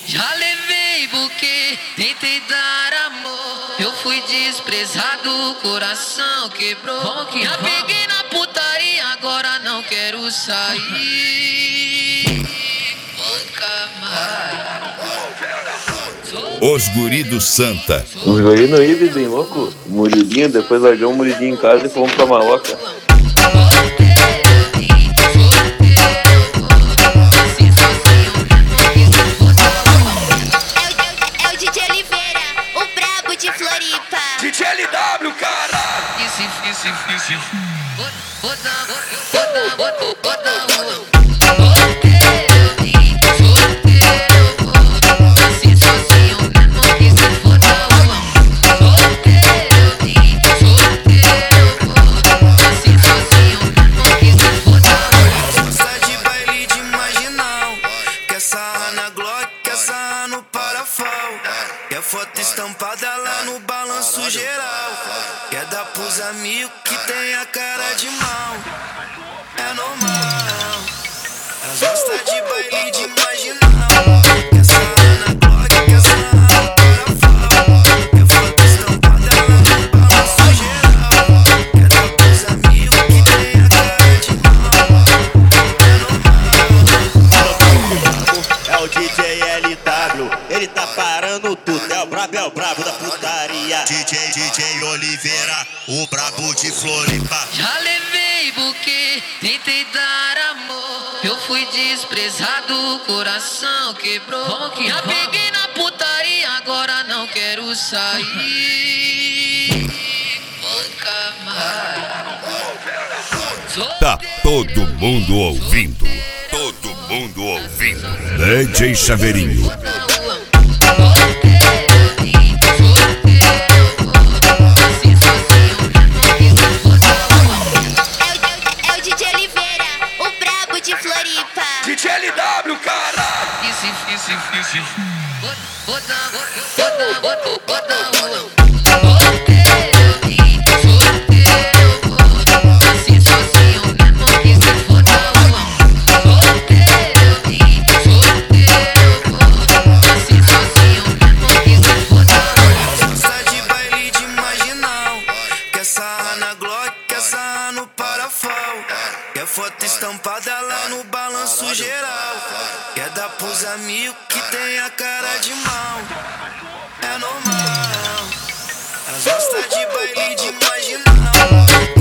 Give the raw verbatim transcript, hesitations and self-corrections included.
Já levei buquê, tentei dar amor. Eu fui desprezado, o coração quebrou. Já peguei na putaria, agora não quero sair. Nunca mais. Os guri do Santa. Os guri não iam bem louco. Muridinho, depois largou o muridinho em casa e fomos pra Maloca. D J L W, cara! Esse, esse, esse. Gosta de baile de marginal. Quer sarrar na Glock, quer sarrar no parafal. Quer foto estampada lá no balanço geral. Quer dar pros amigos que tem a cara de mal. É normal. Elas gostam de baile de marginal. Quer sarrar na Glock, quer sarrar no parafal. Quer foto estampada lá no balanço geral. Quer dar pros amigos que tem a cara de mal. É o D J L W, ele tá parando tudo, é o brabo, é o brabo da putaria. D J, D J Oliveira, o brabo de Floripa. Já levei buquê, tentei dar amor. Eu fui desprezado, o coração quebrou. Já peguei na putaria, agora não quero sair. Nunca mais. Tá todo mundo ouvindo. Todo mundo ouvindo. D J Chaveirinho. É o D J Oliveira, o brabo de Floripa. D J L W, cara! Esse, esse, esse. Bota, bota, bota, bota, Gosta de baile de marginal. Quer sarrar na Glock, quer sarrar no parafal. Quer foto estampada lá no balanço geral. Quer dar pros amigos que tem a cara de mal. É normal. Elas gostam de baile de marginal.